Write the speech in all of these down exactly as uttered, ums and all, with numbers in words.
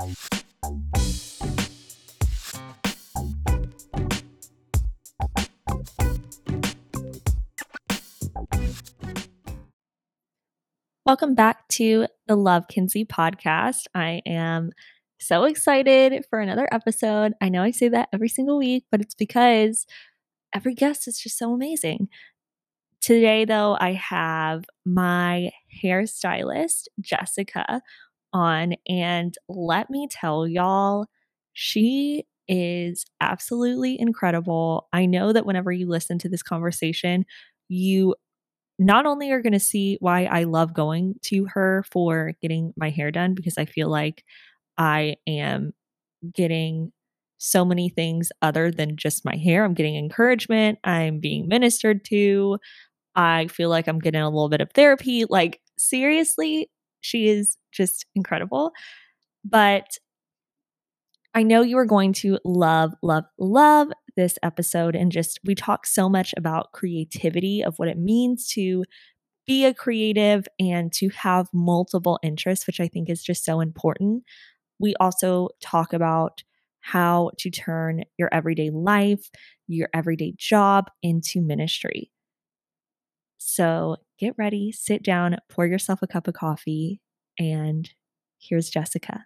Welcome back to the Love Kinsey podcast. I am so excited for another episode. I know I say that every single week, but it's because every guest is just so amazing. Today, though, I have my hairstylist, Jessica, on, and let me tell y'all, she is absolutely incredible. I know that whenever you listen to this conversation, you not only are going to see why I love going to her for getting my hair done, because I feel like I am getting so many things other than just my hair. I'm getting encouragement. I'm being ministered to. I feel like I'm getting a little bit of therapy. Like, seriously, she is just incredible. But I know you are going to love, love, love this episode. And just, we talk so much about creativity, of what it means to be a creative and to have multiple interests, which I think is just so important. We also talk about how to turn your everyday life, your everyday job into ministry. So get ready, sit down, pour yourself a cup of coffee, and here's Jessica.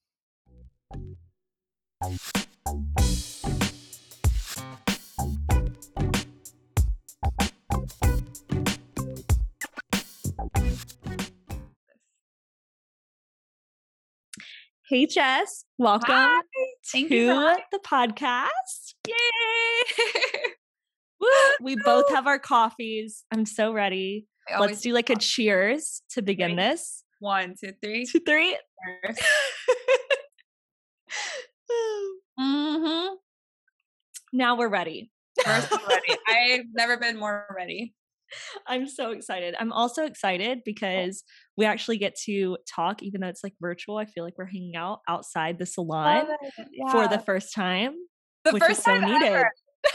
Hey, Jess. Welcome Hi. Thank to you for the podcast. Yay! We both have our coffees. I'm so ready. Let's do like a cheers to begin Ready? this. One, two, three. Two, three. mm-hmm. Now we're ready. First ready. I've never been more ready. I'm so excited. I'm also excited because we actually get to talk, even though it's like virtual. I feel like we're hanging out outside the salon Yeah. for the first time, The which first is so time needed. ever.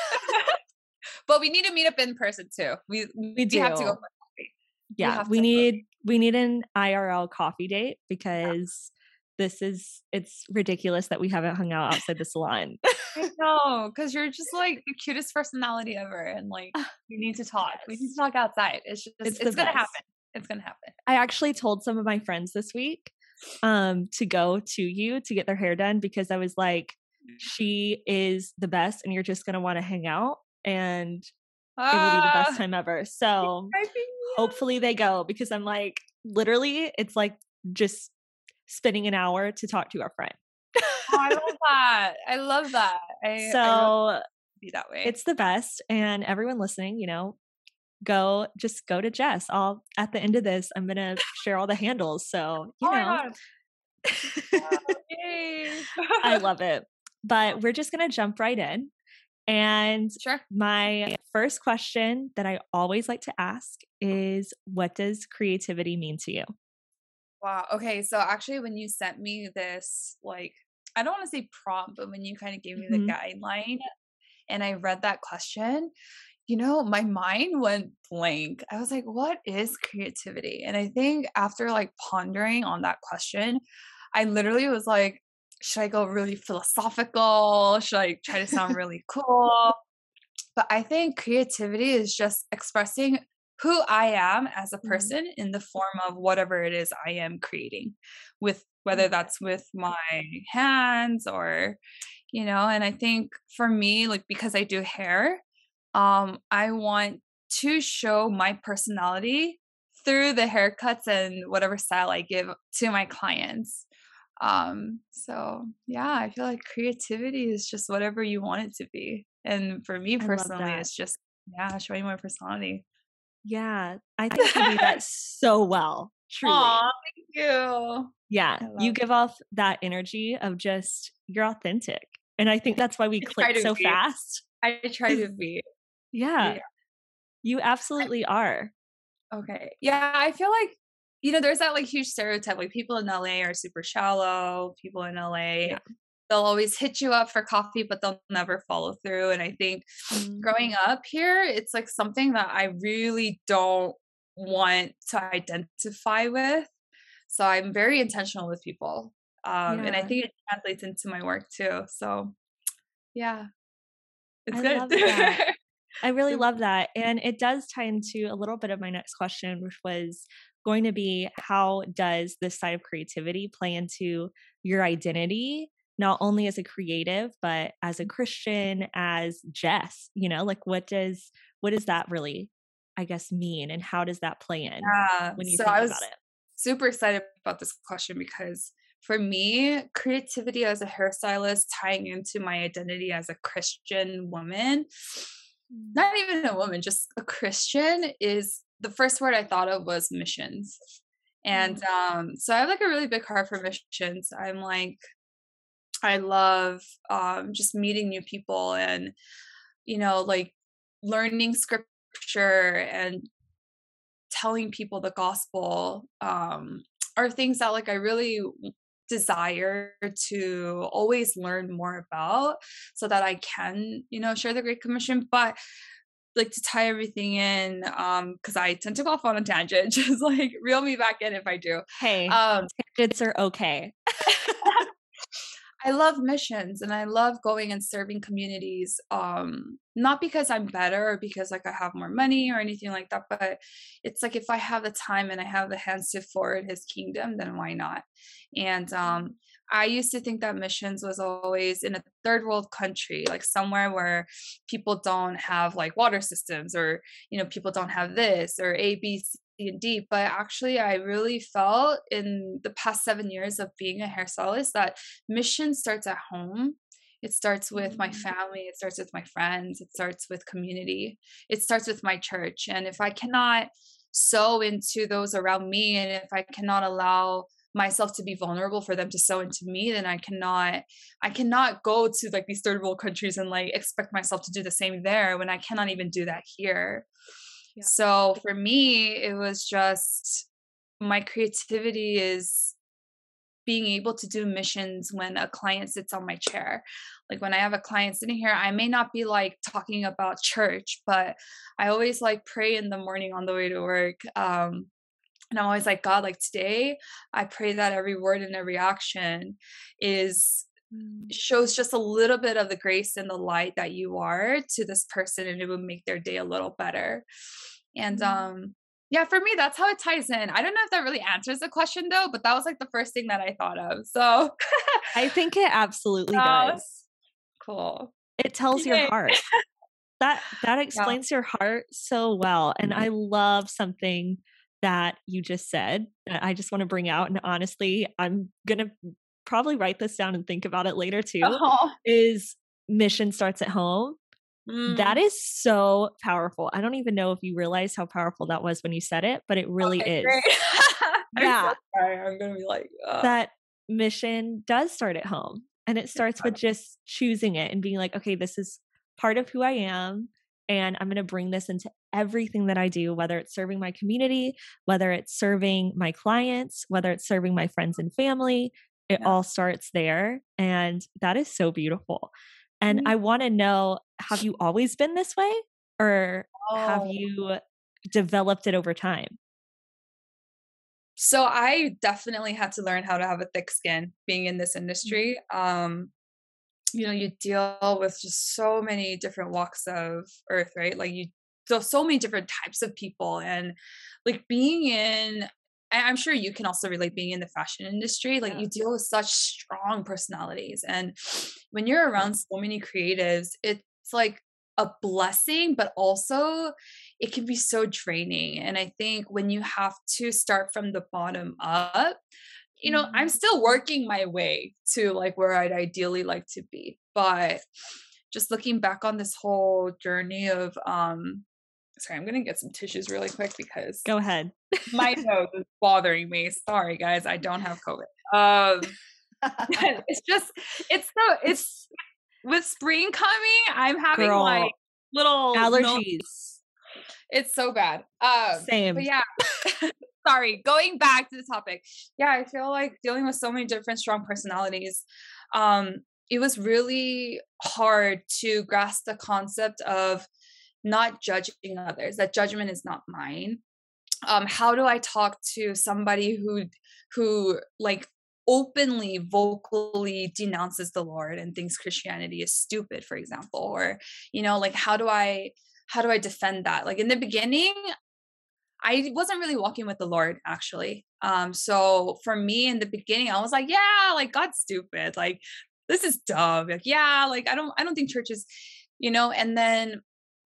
But we need to meet up in person too. We we, We do. have to go for coffee. Yeah, we, we need we need an I R L coffee date because yeah. this is it's ridiculous that we haven't hung out outside the salon. I know, because you're just like the cutest personality ever, and like you need to talk. Yes. We need to talk outside. It's just it's, it's gonna happen. It's gonna happen. I actually told some of my friends this week um to go to you to get their hair done because I was like, she is the best, and you're just gonna want to hang out, and uh, it will be the best time ever. So hopefully they go, because I'm like, literally, it's like just spending an hour to talk to our friend. Oh, I love that. I love that. I, so I really be that way. It's the best. And everyone listening, you know, go just go to Jess. I'll at the end of this, I'm gonna share all the handles. So you oh know, oh, yay. I love it. But we're just gonna jump right in. And sure. My first question that I always like to ask is, what does creativity mean to you? Wow. Okay. So actually, when you sent me this, like, I don't want to say prompt, but when you kind of gave me mm-hmm. the guideline and I read that question, you know, my mind went blank. I was like, what is creativity? And I think after like pondering on that question, I literally was like, should I go really philosophical? Should I try to sound really cool? But I think creativity is just expressing who I am as a person mm-hmm. in the form of whatever it is I am creating, with whether that's with my hands or, you know, and I think for me, like, because I do hair, um, I want to show my personality through the haircuts and whatever style I give to my clients. Um, so yeah, I feel like creativity is just whatever you want it to be. And for me personally, it's just, yeah, showing my personality. Yeah, I think you do that so well. Truly. Aw, thank you. Yeah, you give off that energy of just, you're authentic. And I think that's why we click so be. fast. I try to be. Yeah, yeah, you absolutely are. Okay. Yeah, I feel like, you know, there's that like huge stereotype, like people in L A are super shallow. People in L A, yeah. they'll always hit you up for coffee, but they'll never follow through. And I think mm-hmm. growing up here, it's like something that I really don't want to identify with. So I'm very intentional with people. Um, and I Yeah. think it translates into my work too. So yeah, it's I good. love that. I really Super. love that. And it does tie into a little bit of my next question, which was going to be how does this side of creativity play into your identity, not only as a creative, but as a Christian, as Jess, you know, like what does what does that really, I guess, mean and how does that play in Yeah. when you So think I about was it? super excited about this question because for me, creativity as a hairstylist tying into my identity as a Christian woman, Mm. not even a woman, just a Christian, is the first word I thought of was missions. And Mm. um, so I have like a really big heart for missions. I'm like, I love um, just meeting new people and, you know, like learning scripture and telling people the gospel um, are things that like I really desire to always learn more about so that I can, you know, share the Great Commission. But like to tie everything in, um, because I tend to go off on a tangent, just like reel me back in if I do. Hey, Um, tangents are okay. I love missions and I love going and serving communities. Um, not because I'm better or because like I have more money or anything like that, but it's like if I have the time and I have the hands to forward his kingdom, then why not? And um, I used to think that missions was always in a third world country, like somewhere where people don't have like water systems or, you know, people don't have this or A, B, C, and D. But actually, I really felt in the past seven years of being a hairstylist that mission starts at home. It starts with my Mm. family, it starts with my friends, it starts with community, it starts with my church. And if I cannot sow into those around me, and if I cannot allow myself to be vulnerable for them to sow into me, then I cannot I cannot go to like these third world countries and like expect myself to do the same there when I cannot even do that here. Yeah. So for me, it was just my creativity is being able to do missions when a client sits on my chair. Like when I have a client sitting here, I may not be like talking about church, but I always like pray in the morning on the way to work. Um, and I'm always like, God, like today, I pray that every word and every action is Mm. shows just a little bit of the grace and the light that you are to this person, and it would make their day a little better. And Mm. um yeah, for me that's how it ties in. I don't know if that really answers the question though, but that was like the first thing that I thought of. So I think it absolutely uh, does. cool. It tells your Yay. heart. That that Yeah. explains your heart so well, and I love something that you just said that I just wanna bring out, and honestly, I'm gonna probably write this down and think about it later too, Oh. is mission starts at home. That Mm. is so powerful. I don't even know if you realize how powerful that was when you said it, but it really Okay, great. is. I'm so Yeah, sorry. I'm gonna be like, uh, that mission does start at home, and it starts with just choosing it and being like, "Okay, this is part of who I am, and I'm gonna bring this into everything that I do, whether it's serving my community, whether it's serving my clients, whether it's serving my friends and family." It yeah. all starts there, and that is so beautiful. And Mm. I wanna know, have you always been this way, or have Oh. you developed it over time? So I definitely had to learn how to have a thick skin being in this Mm. industry. Um, you know, you deal with just so many different walks of earth, right? Like you so so many different types of people and like being in I- I'm sure you can also relate being in the fashion industry, like Yeah. you deal with such strong personalities. And when you're around so many creatives, it's like a blessing, but also it can be so draining. And I think when you have to start from the bottom up, you know, I'm Mhm. still working my way to like where I'd ideally like to be. But just looking back on this whole journey of um sorry, I'm gonna get some tissues really quick because Go ahead. my nose is bothering me. Sorry guys, I don't have COVID. Um it's just it's so it's with spring coming, I'm having like Girl, little no allergies. it's so bad. Um but Same. yeah, sorry, going back to the topic. Yeah, I feel like dealing with so many different strong personalities, um, it was really hard to grasp the concept of not judging others, that judgment is not mine. Um, how do I talk to somebody who who like openly, vocally denounces the Lord and thinks Christianity is stupid, for example, or, you know, like, how do I, how do I defend that? Like in the beginning, I wasn't really walking with the Lord actually. Um, so for me in the beginning, I was like, yeah, like God's stupid. Like this is dumb. Like, yeah, like I don't, I don't think church is, you know, and then,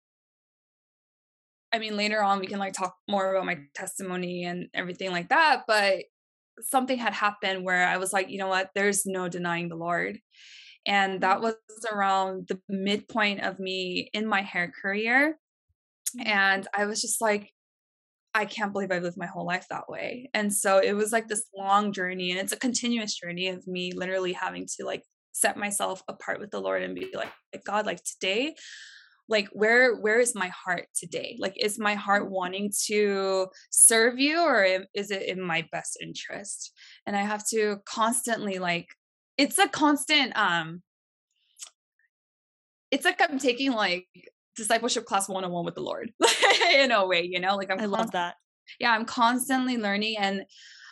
I mean, later on we can like talk more about my testimony and everything like that. But something had happened where I was like, you know what, there's no denying the Lord. And that was around the midpoint of me in my hair career. And I was just like, I can't believe I've lived my whole life that way. And so it was like this long journey, and it's a continuous journey of me literally having to like set myself apart with the Lord and be like, God, like today, like where where is my heart today? Like is my heart wanting to serve you, or is it in my best interest? And I have to constantly like, it's a constant um it's like I'm taking like discipleship class one oh one with the Lord in a way, you know, like I'm I love constantly, that. yeah, I'm constantly learning. And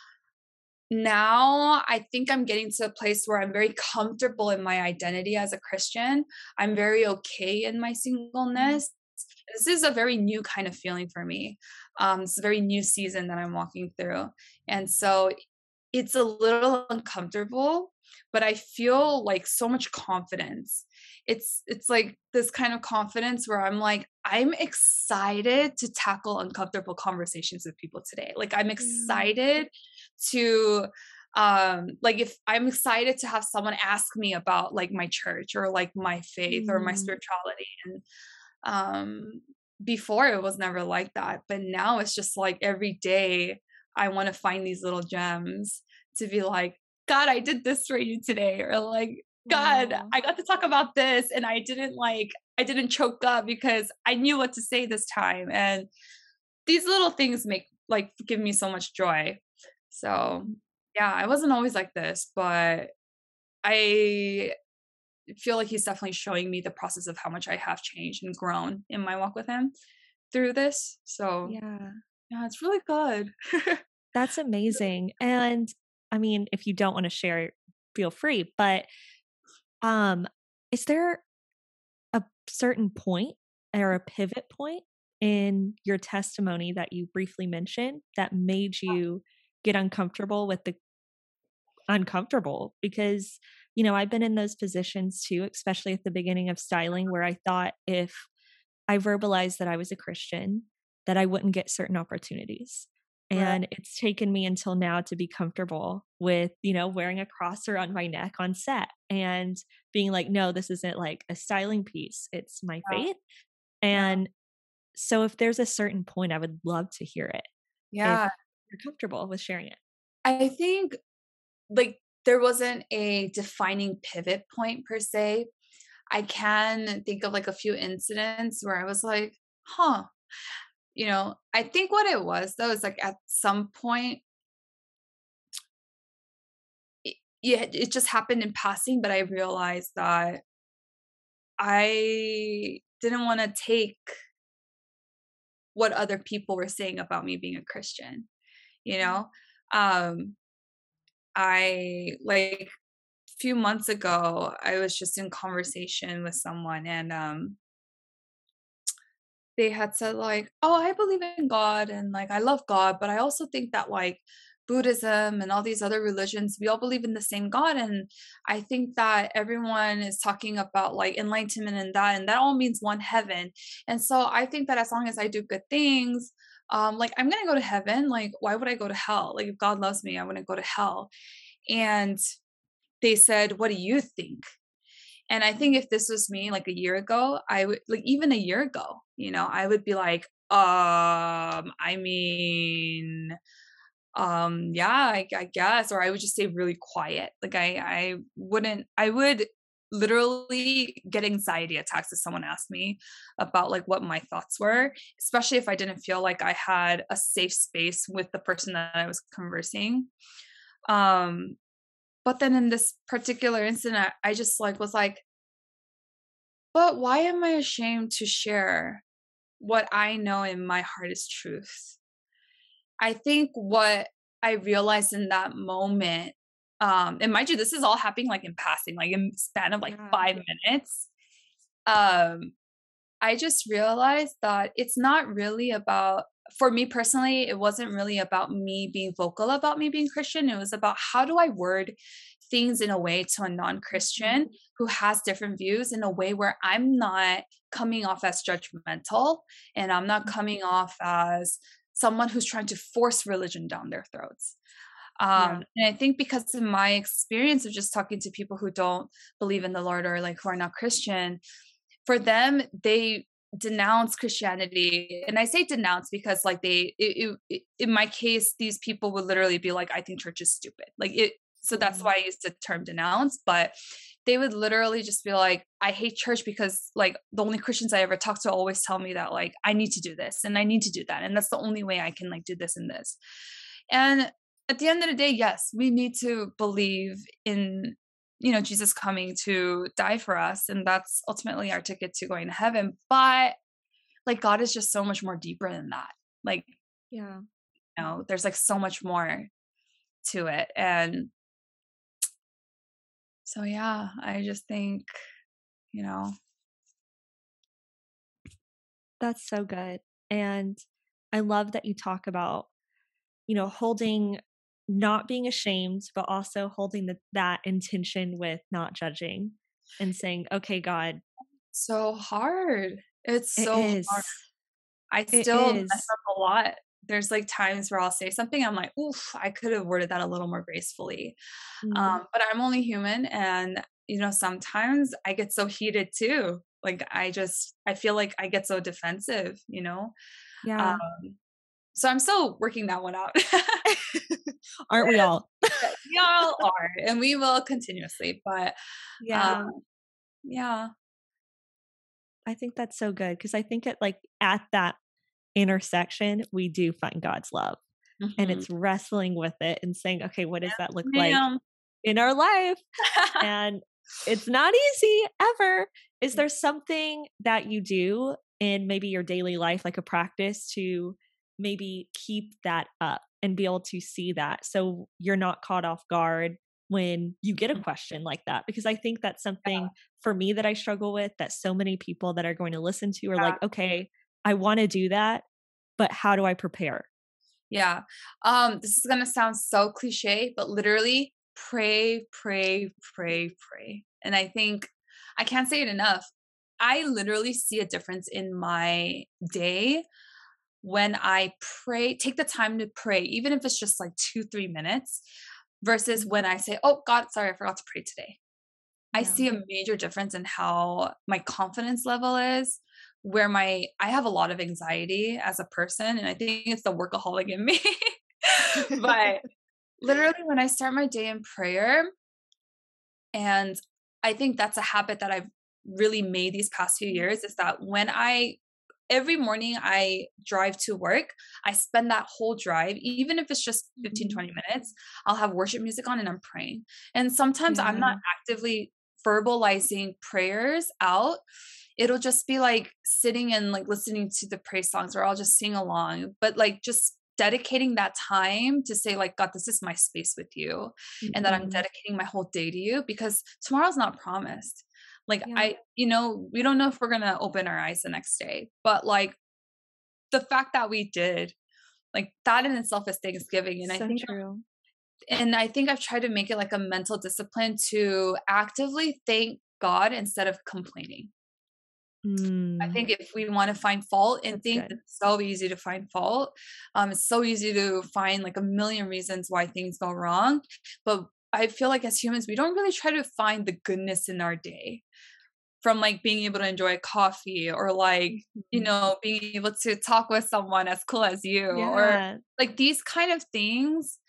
now I think I'm getting to a place where I'm very comfortable in my identity as a Christian. I'm very okay in my singleness. This is a very new kind of feeling for me. Um, it's a very new season that I'm walking through. And so it's a little uncomfortable, but I feel like so much confidence. It's it's like this kind of confidence where I'm like, I'm excited to tackle uncomfortable conversations with people today. Like I'm Yeah. excited to um like if I'm excited to have someone ask me about like my church or like my faith or my Mm. spirituality. And um before it was never like that, but now it's just like every day I want to find these little gems to be like, God, I did this for you today, or like, God, Wow. I got to talk about this and I didn't like, I didn't choke up because I knew what to say this time. And these little things make like give me so much joy. So yeah, I wasn't always like this, but I feel like he's definitely showing me the process of how much I have changed and grown in my walk with him through this. So Yeah. yeah, it's really good. That's amazing. And I mean, if you don't want to share, feel free, but um is there a certain point or a pivot point in your testimony that you briefly mentioned that made you get uncomfortable with the uncomfortable? Because, you know, I've been in those positions too, especially at the beginning of styling, where I thought if I verbalized that I was a Christian, that I wouldn't get certain opportunities. Right. And it's taken me until now to be comfortable with, you know, wearing a cross around my neck on set and being like, no, this isn't like a styling piece, it's my Yeah. faith. Yeah. And so if there's a certain point, I would love to hear it if Yeah. you're comfortable with sharing it. I think like there wasn't a defining pivot point per se. I can think of like a few incidents where I was like, huh, you know, I think what it was though is like at some point, it, yeah, it just happened in passing, but I realized that I didn't want to take what other people were saying about me being a Christian, you Mm. know? Um, I like few months ago, I was just in conversation with someone and um they had said like, "Oh, I believe in God and like I love God, but I also think that like Buddhism and all these other religions, we all believe in the same God and I think that everyone is talking about like enlightenment and that and that all means one heaven. And so I think that as long as I do good things, um like I'm going to go to heaven. Like why would I go to hell? Like if God loves me, I wouldn't go to hell." And they said, "What do you think?" And I think if this was me like a year ago, I would like even a year ago, you know, I would be like, um, I mean, um, yeah, I, I guess, or I would just stay really quiet. Like I, I wouldn't, I would literally get anxiety attacks if someone asked me about like what my thoughts were, especially if I didn't feel like I had a safe space with the person that I was conversing. Um, but then in this particular incident, I just like was like, but why am I ashamed to share what I know in my heart is truth? I think what I realized in that moment Um, and mind you, this is all happening like in passing, like in span of like Yeah. five minutes. Um, I just realized that it's not really about, for me personally, it wasn't really about me being vocal about me being Christian. It was about how do I word things in a way to a Mhm. non-Christian who has different views in a way where I'm not coming off as judgmental and I'm not coming off as someone who's trying to force religion down their throats. Yeah. Um, and I think because of my experience of just talking to people who don't believe in the Lord or like who are not Christian, for them, they denounce Christianity. And I say denounce because like they, it, it, in my case, these people would literally be like, I think church is stupid. Like it, so that's Mhm. why I use the term denounce, but they would literally just be like, I hate church because like the only Christians I ever talk to always tell me that like I need to do this and I need to do that. And that's the only way I can like do this and this. And at the end of the day, yes, we need to believe in, you know, Jesus coming to die for us. And that's ultimately our ticket to going to heaven. But like God is just so much more deeper than that. Like, Yeah. you know, there's like so much more to it. And so, yeah, I just think, you know, That's so good. And I love that you talk about, you know, holding not being ashamed, but also holding the, that intention with not judging and saying, okay, God, so hard. It's it so hard. is. I It still mess is. up a lot. There's like times where I'll say something, I'm like, oof, I could have worded that a little more gracefully. Mm, Um, but I'm only human and you know, sometimes I get so heated too. Like I just I feel like I get so defensive, you know? Um, yeah. so I'm still working that one out. Aren't we all? We all are, and we will continuously, but um, Yeah. yeah. I think that's so good because I think it like at that intersection, we do find God's love. And Mhm. it's wrestling with it and saying, okay, what does that look like Ma'am. in our life? And it's not easy ever. Is there something that you do in maybe your daily life, like a practice to maybe keep that up and be able to see that so you're not caught off guard when you get a question like that? Because I think that's something for me that I struggle with that so many people that are going to listen to are like, okay, I want to do that, but how do I prepare? Yeah. Um, this is gonna sound so cliche, but literally pray, pray, pray, pray. And I think I can't say it enough. I literally see a difference in my day when I pray, take the time to pray, even if it's just like two, three minutes, versus Mhm. when I say, Oh God, sorry, I forgot to pray today. I Yeah. see a major difference in how my confidence level is, where my I have a lot of anxiety as a person, and I think it's the workaholic in me. But literally when I start my day in prayer, and I think that's a habit that I've really made these past few years, is that when I every morning I drive to work, I spend that whole drive, even if it's just fifteen, Mhm. twenty minutes, I'll have worship music on and I'm praying. And sometimes I'm not Yeah. actively verbalizing prayers out. It'll just be like sitting and like listening to the praise songs, or I'll just sing along, but like just dedicating that time to say like, God, this is my space with you, and that I'm Mhm. dedicating my whole day to you, because tomorrow's not promised. Like Yeah. I, you know, we don't know if we're gonna open our eyes the next day, but like the fact that we did, like that in itself is Thanksgiving. And I So think, true. and I think I've tried to make it like a mental discipline to actively thank God instead of complaining. I Mm, think if we want to find fault in that's things, good. it's so easy to find fault. Um, it's so easy to find like a million reasons why things go wrong. But I feel like as humans, we don't really try to find the goodness in our day, from like being able to enjoy coffee, or like, you Mhm. know, being able to talk with someone as cool as you, or Yeah. like these kind of things.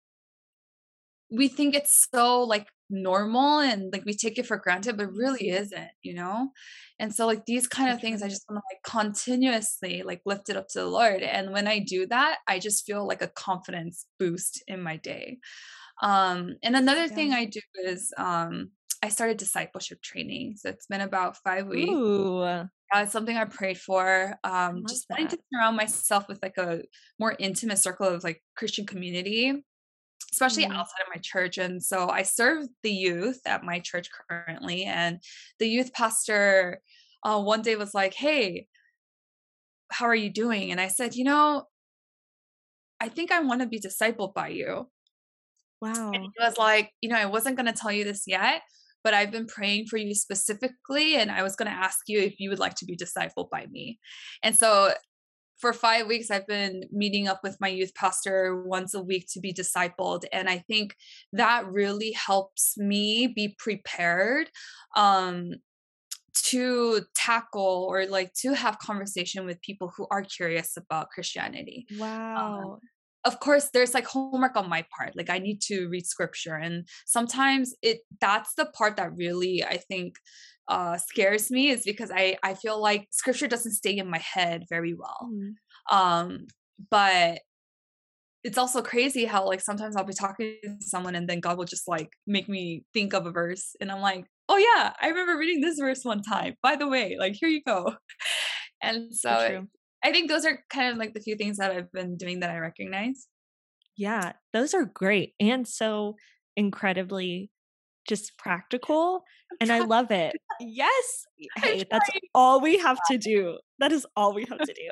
We think it's so like normal and like we take it for granted, but it really isn't, you know? And so like these kind So of things, I true. just want to like continuously like lift it up to the Lord. And when I do that, I just feel like a confidence boost in my day. Um, and another Yeah. thing I do is um I started discipleship training. So it's been about five weeks. Ooh, I Uh, it's something I prayed for. Um, love just wanting to that. surround myself with like a more intimate circle of like Christian community. especially Mm. outside of my church. And so I serve the youth at my church currently. And the youth pastor uh, one day was like, "Hey, how are you doing?" And I said, "You know, I think I want to be discipled by you." And Wow. he was like, "You know, I wasn't going to tell you this yet, but I've been praying for you specifically. And I was going to ask you if you would like to be discipled by me." And so for five weeks, I've been meeting up with my youth pastor once a week to be discipled. And I think that really helps me be prepared um, to tackle or like to have conversation with people who are curious about Christianity. Um, Wow. of course, there's like homework on my part. Like I need to read scripture, and sometimes it that's the part that really I think uh, scares me, is because I I feel like scripture doesn't stay in my head very well. Mm. Um, but it's also crazy how like sometimes I'll be talking to someone and then God will just like make me think of a verse, and I'm like, "Oh yeah, I remember reading this verse one time. By the way, like here you go." And So so true. I think those are kind of like the few things that I've been doing that I recognize. Yeah, those are great and so incredibly just practical, and I love it. Yes! I'm Hey, that's trying. all we have to do. That is all we have to do.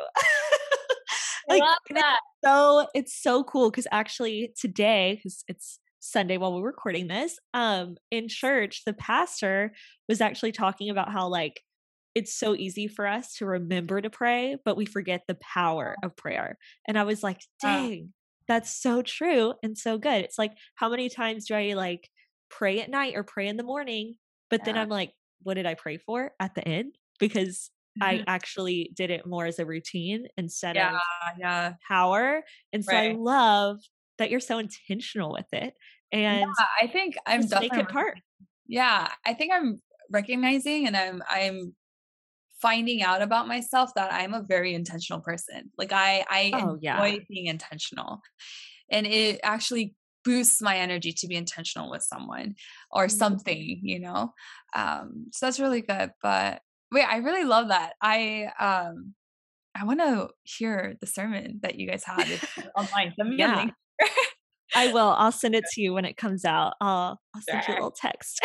I Like, love and it's that. so it's so cool because actually today, because it's Sunday while we're recording this, um, in church, the pastor was actually talking about how, like, it's so easy for us to remember to pray, but we forget the power of prayer. And I was like, Uh, "Dang, that's so true and so good." It's like, how many times do I, like, pray at night or pray in the morning, but then yeah. I'm like, "What did I pray for at the end?" Because I Mhm. actually did it more as a routine instead Yeah, of yeah, power, and so I right. love that you're so intentional with it Yeah, and I think I'm just make definitely it part. yeah, I think I'm recognizing and I'm I'm finding out about myself that I'm a very intentional person. Like I I Oh, yeah. enjoy being intentional. And it actually boosts my energy to be intentional with someone or Mm. something, you know? Um, so that's really good. But wait, I really love that. I um I want to hear the sermon that you guys had if you're online. Send me a Yeah, link. I will. I'll send it to you when it comes out. I'll I'll send you a Sure. little text.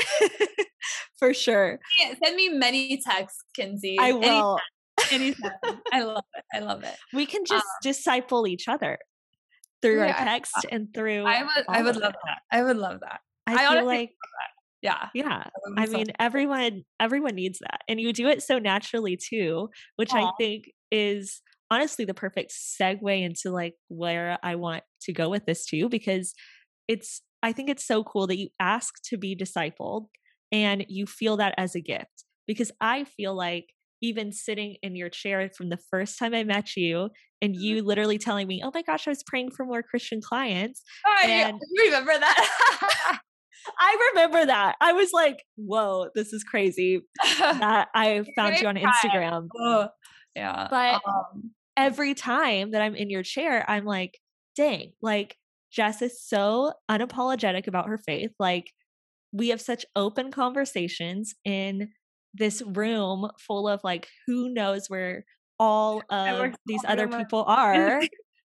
For sure. Yeah, send me many texts, I Kinsey. Any will. anytime. I love it. I love it. We can Um, just disciple each other through our yeah, text and through I would I all would of love it. that. I would love that. I I feel honestly like yeah. yeah, That would be I so mean, everyone everyone needs that, and you do it so naturally too, which I Aw. think is honestly the perfect segue into, like, where I want to go with this too, because it's I think it's so cool that you ask to be discipled and you feel that as a gift, because I feel like even sitting in your chair from the first time I met you and you literally telling me, "Oh my gosh, I was praying for more Christian clients," I and you remember that? I remember that. I was like, "Whoa, this is crazy that I You found made me you on cry. Instagram." Ugh. Yeah, But um, every time that I'm in your chair, I'm like, "Dang, like Jess is so unapologetic about her faith. Like we have such open conversations in this room full of like who knows where all I of worked these so hard other on my people are."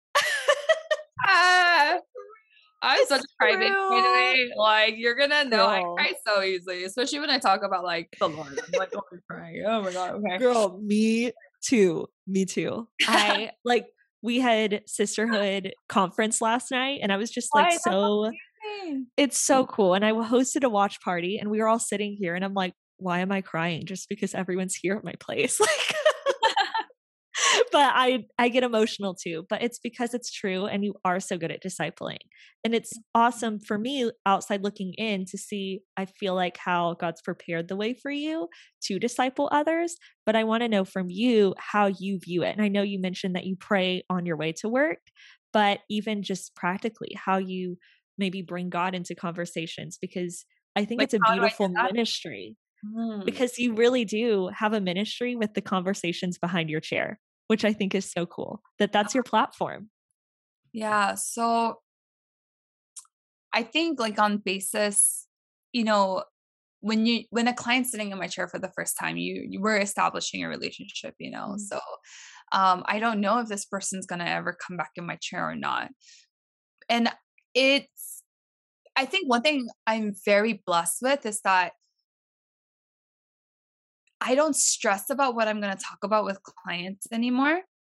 Ah, I'm such It's a crybaby, by the true. way. Like, you're gonna know I Girl. cry so easily, especially when I talk about, like, the Lord. I'm like, "Oh, I'm crying. Oh my god, okay." Girl, me too. Me too. I like we had sisterhood conference last night and I was just like Why? That's so amazing. it's so cool. And I hosted a watch party and we were all sitting here and I'm like, why am I crying? Just because everyone's here at my place. Like but I I get emotional too, but it's because it's true and you are so good at discipling. And it's awesome for me outside looking in to see I feel like how God's prepared the way for you to disciple others, but I want to know from you how you view it. And I know you mentioned that you pray on your way to work, but even just practically how you maybe bring God into conversations because I think Like, it's a how do I do beautiful that? ministry Mm. because you really do have a ministry with the conversations behind your chair, which I think is so cool that that's your platform. Yeah, so I think, like, on basis, you know, when you when a client's sitting in my chair for the first time, you you were establishing a relationship, you know? Mm. So, um, I don't know if this person's gonna ever come back in my chair or not. And it's I think one thing I'm very blessed with is that I don't stress about what I'm gonna talk about with clients anymore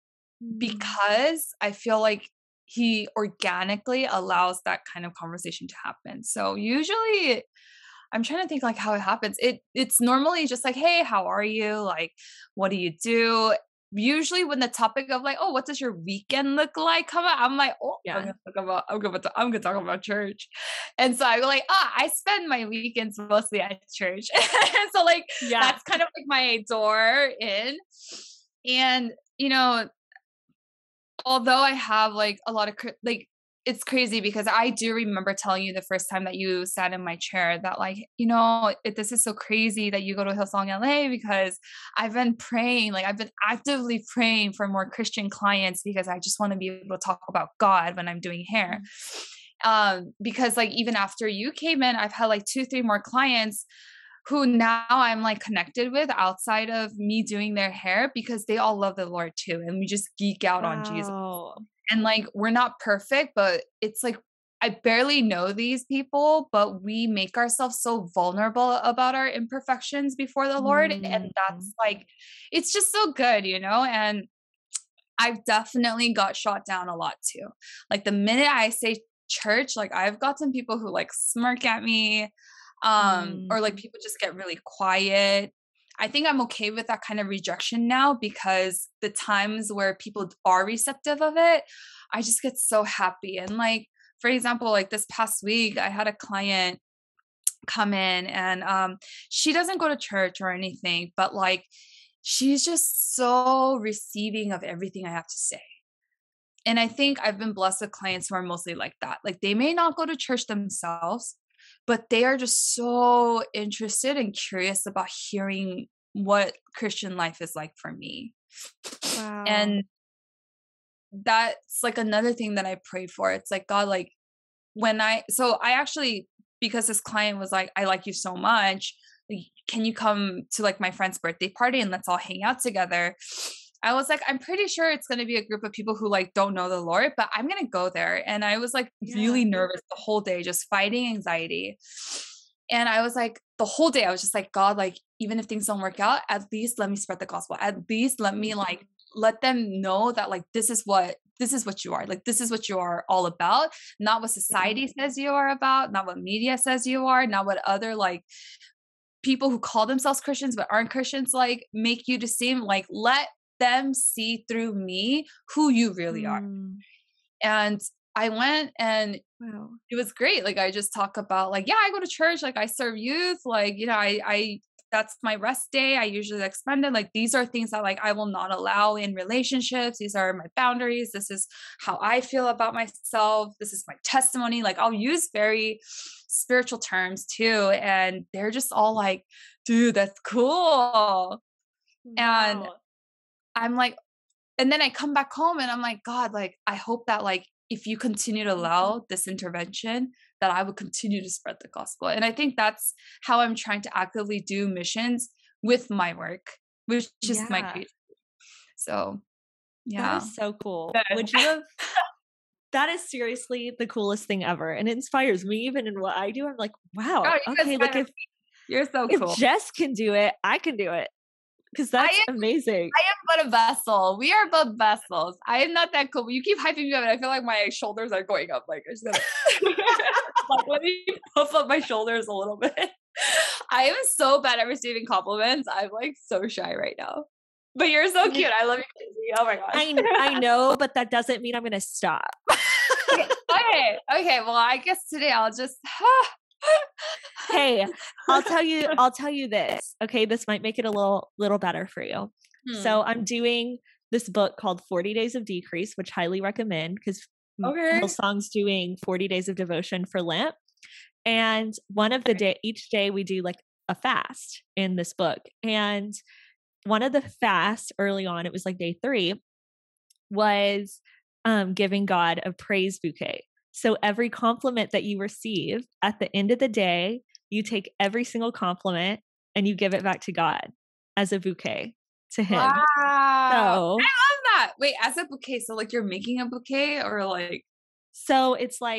Mm. because I feel like he organically allows that kind of conversation to happen. So usually I'm trying to think like how it happens. It it's normally just like, "Hey, how are you? Like, what do you do?" Usually when the topic of like, "Oh, what does your weekend look like?" come out, I'm like, "Oh, I'm Yeah. gonna talk about I'm gonna I'm gonna talk about church." And so I go like, "Ah, I spend my weekends mostly at church." And so like Yeah. that's kind of like my door in. And you know, although I have like a lot of cr- like it's crazy because I do remember telling you the first time that you sat in my chair that like, you know, it, this is so crazy that you go to Hillsong L A because I've been praying, like I've been actively praying for more Christian clients because I just want to be able to talk about God when I'm doing hair. Mm. Um, because like even after you came in, I've had like two, three more clients who now I'm like connected with outside of me doing their hair because they all love the Lord too. And we just geek out on Jesus. Wow. And like, we're not perfect, but it's like, I barely know these people, but we make ourselves so vulnerable about our imperfections before the Lord. And Mm. that's like, it's just so good, you know? And I've definitely got shot down a lot too. Like the minute I say church, like I've got some people who like smirk at me, um, Mm. or like people just get really quiet. I think I'm okay with that kind of rejection now because the times where people are receptive of it, I just get so happy. And like, for example, like this past week, I had a client come in and um she doesn't go to church or anything, but like she's just so receiving of everything I have to say. And I think I've been blessed with clients who are mostly like that. Like they may not go to church themselves, but they are just so interested and curious about hearing what Christian life is like for me. Wow. And that's like another thing that I pray for. It's like, God, like when I, so I actually, because this client was like, I like you so much. Like, can you come to like my friend's birthday party and let's all hang out together? I was like, I'm pretty sure it's going to be a group of people who like don't know the Lord, but I'm going to go there. And I was like Yeah. really nervous the whole day, just fighting anxiety. And I was like, the whole day, I was just like, God, like, even if things don't work out, at least let me spread the gospel. At least let me like, let them know that like, this is what, this is what you are. Like, this is what you are all about. Not what society says you are about, not what media says you are, not what other like people who call themselves Christians but aren't Christians like make you to seem like, let them see through me who you really are. Mm. And I went and Wow. it was great. Like I just talk about like, yeah, I go to church, like I serve youth, like, you know, I I that's my rest day. I usually like spend it. Like these are things that like I will not allow in relationships. These are my boundaries. This is how I feel about myself. This is my testimony. Like I'll use very spiritual terms too. And they're just all like, dude, that's cool. And Wow. I'm like, and then I come back home and I'm like, God, like, I hope that like if you continue to allow this intervention, that I would continue to spread the gospel. And I think that's how I'm trying to actively do missions with my work, which is my Yeah. creativity. So That yeah. is so cool. Good. Would you have that is seriously the coolest thing ever, and it inspires me even in what I do. I'm like, Oh, "Wow, you okay, like, inspire if me. You're so if cool. Jess can do it, I can do it, because I that's am amazing." I am but a vessel. We are but vessels. I am not that cool. You keep hyping me up, and I feel like my shoulders are going up. Like I just gotta like let me puff up my shoulders a little bit. I am so bad at receiving compliments. I'm like so shy right now. But you're so And cute. it I love you, crazy. Oh my gosh. I I know, but that doesn't mean I'm gonna stop. Okay, okay, okay. Well, I guess today I'll just. Hey, I'll tell you I'll tell you this, okay? This might make it a little little better for you. Hmm. So, I'm doing this book called forty Days of Decrease, which highly recommend because Okay. Hillsong's doing forty Days of Devotion for Lent. And one of the day each day we do like a fast in this book. And one of the fasts early on, it was like day three, was um, giving God a praise bouquet. So every compliment that you receive at the end of the day, you take every single compliment and you give it back to God as a bouquet to Wow. Him. I So, love that. Wait, as a bouquet, so like you're making a bouquet or like so it's like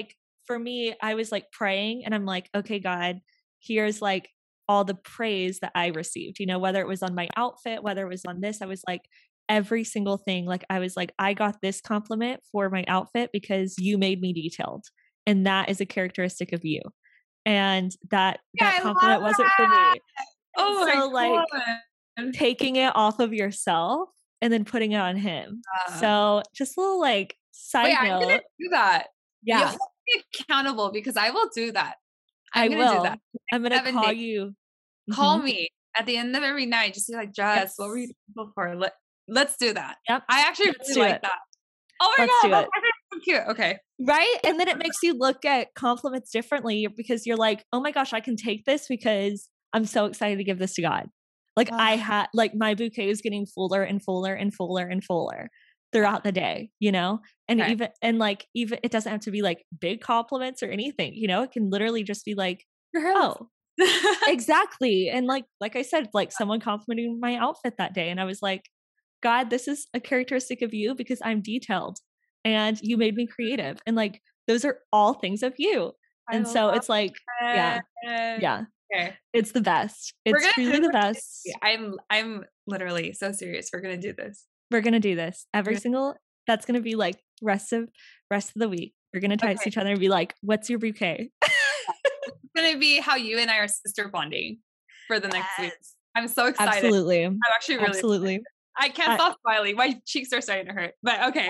for me, I was like praying and I'm like, okay, God, here's like all the praise that I received, you know, whether it was on my outfit, whether it was on this, I was like, every single thing. Like, I was like, I got this compliment for my outfit because you made me detailed. And that is a characteristic of you. And that, Yeah, that I compliment love wasn't for that. me. Oh And my so like God. taking it off of yourself and then putting it on him. Uh, So just a little like wait, side I'm gonna note. do that. You Yeah, hold me accountable because I will do that. I'm I gonna do that. will. I'm going to Seven call days. you. Call Mhm. me at the end of every night. Just be like, Jess, what were you Yes. thankful for? Let, let's do that. Yep. I actually Let's really do like it. that. Oh my Let's God, do that's it. actually so cute. Okay. Right? And then it makes you look at compliments differently because you're like, oh my gosh, I can take this because I'm so excited to give this to God. Like I had, like my bouquet is getting fuller and fuller and fuller and fuller throughout the day, you know? And Okay. even, and like, even it doesn't have to be like big compliments or anything, you know? It can literally just be like, oh, exactly. And like, like I said, like someone complimenting my outfit that day. And I was like, God, this is a characteristic of you because I'm detailed and you made me creative. And like, those are all things of you. I And so love it's like, yeah, it. yeah, Okay. it's the best. We're It's gonna do truly the this. best. I'm I'm literally so serious. We're gonna do this. We're going to do this every We're single, that's going to be like rest of, rest of the week. We're going to text Okay. each other and be like, what's your bouquet? It's gonna be how you and I are sister bonding for the next week. Yes. I'm so excited. Absolutely. I'm actually really Absolutely. excited. I can't I- stop smiling. My cheeks are starting to hurt, but okay.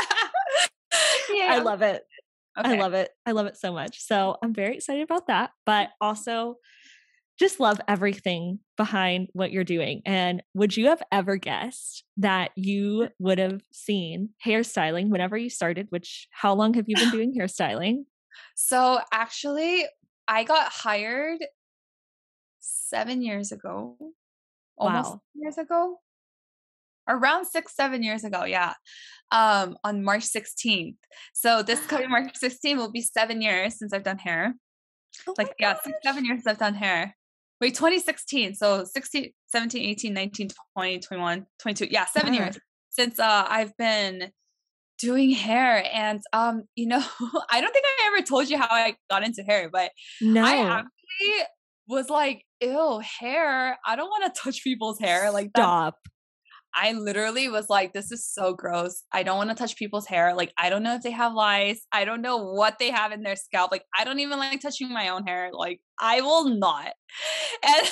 Yeah. I love it. I Okay. love it. I love it so much. So I'm very excited about that, but also just love everything behind what you're doing. And would you have ever guessed that you would have seen hairstyling whenever you started, which how long have you been doing hairstyling? So actually, I got hired seven years ago, almost Wow. years ago, around six, seven years ago. Yeah. Um, on March sixteenth. So this coming March sixteenth will be seven years since I've done hair. Oh Like, my yeah, gosh. six, seven years since I've done hair. Wait, twenty sixteen. So sixteen, seventeen, eighteen, nineteen, twenty, twenty-one, twenty-two. Yeah, seven Yeah. years since uh, I've been doing hair. And, um, you know, I don't think I ever told you how I got into hair, but I No. actually was like, ew, hair. I don't want to touch people's hair. Like that. Stop. I literally was like, this is so gross. I don't want to touch people's hair. Like, I don't know if they have lice. I don't know what they have in their scalp. Like, I don't even like touching my own hair. Like, I will not. And,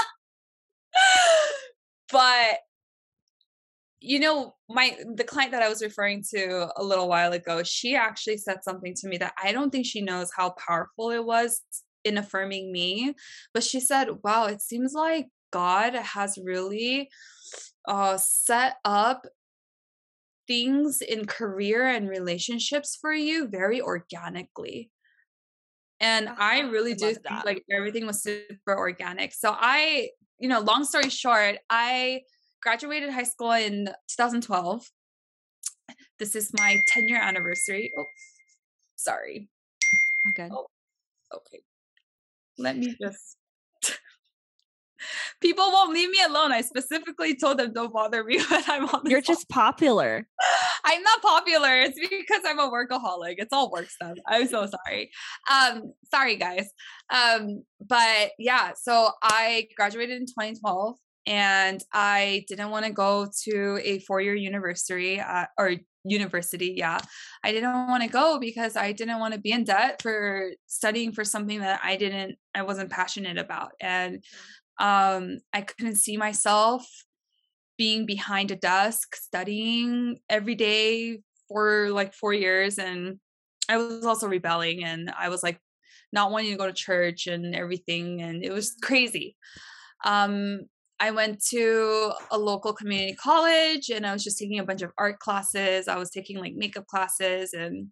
but, you know, my, the client that I was referring to a little while ago, she actually said something to me that I don't think she knows how powerful it was in affirming me. But she said, wow, it seems like God has really uh, set up things in career and relationships for you very organically. And I really I do love think that. like everything was super organic. So I, you know, long story short, I graduated high school in twenty twelve. This is my ten year anniversary. Oh, sorry. Okay. Oh, okay. Let me just. People won't leave me alone. I specifically told them don't bother me when I'm on. You're just popular. I'm not popular. It's because I'm a workaholic. It's all work stuff. I'm so sorry. Um, sorry guys. Um, but yeah, so I graduated in twenty twelve and I didn't want to go to a four-year university uh, or university. Yeah. I didn't want to go because I didn't want to be in debt for studying for something that I didn't, I wasn't passionate about. And um, I couldn't see myself being behind a desk, studying every day for like four years. And I was also rebelling and I was like not wanting to go to church and everything. And it was crazy. Um, I went to a local community college and I was just taking a bunch of art classes. I was taking like makeup classes and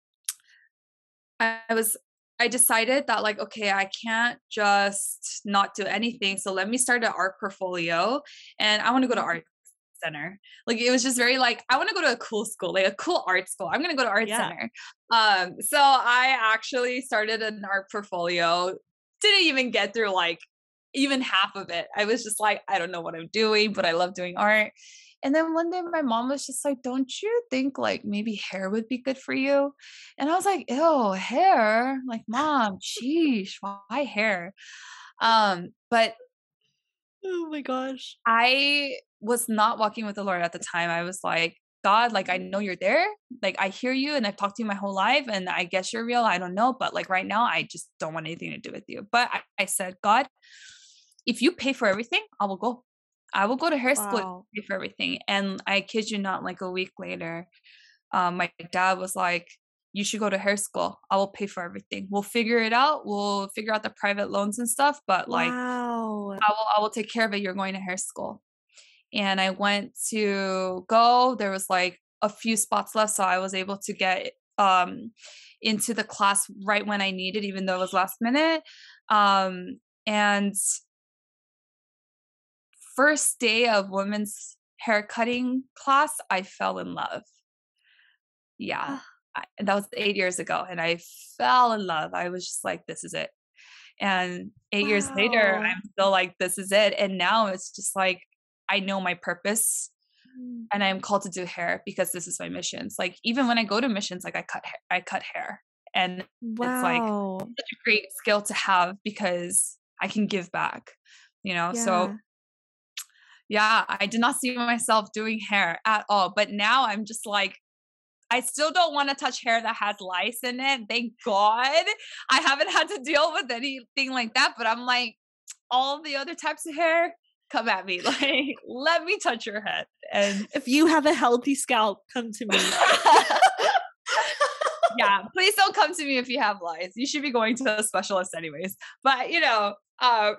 I was I decided that like, okay, I can't just not do anything. So let me start an art portfolio and I want to go to art center. Like it was just very like, I want to go to a cool school, like a cool art school. I'm going to go to art Yeah. center. Um, so I actually started an art portfolio. Didn't even get through like even half of it. I was just like, I don't know what I'm doing, but I love doing art. And then one day my mom was just like, "Don't you think like maybe hair would be good for you?" And I was like, "Ew, hair? Like, mom, sheesh, why hair?" Um, but Oh my gosh. I was not walking with the Lord at the time. I was like, God, like, I know you're there. Like, I hear you and I've talked to you my whole life and I guess you're real. I don't know. But like right now, I just don't want anything to do with you. But I, I said, God, if you pay for everything, I will go. I will go to hair school and Wow. pay for everything. And I kid you not, like a week later, um, my dad was like, you should go to hair school. I will pay for everything. We'll figure it out. We'll figure out the private loans and stuff. But like, Wow. I will, I will take care of it. You're going to hair school. And I went to go. There was like a few spots left, so I was able to get um into the class right when I needed, even though it was last minute. Um, and first day of women's hair cutting class, I fell in love. Yeah, Ah, I, that was eight years ago, and I fell in love. I was just like, "This is it." And eight years later, wow. I'm still like, "This is it." And now it's just like I know my purpose Mm. and I'm called to do hair because this is my missions. Like even when I go to missions, like I cut hair, I cut hair, and it's like Wow. such a great skill to have because I can give back, you know. So Yeah. yeah, I did not see myself doing hair at all, but now I'm just like. I still don't want to touch hair that has lice in it. Thank God. I haven't had to deal with anything like that, but I'm like, all the other types of hair, come at me. Like, let me touch your head. And If you have a healthy scalp, come to me. yeah, please don't come to me if you have lice. You should be going to a specialist anyways. But you know, um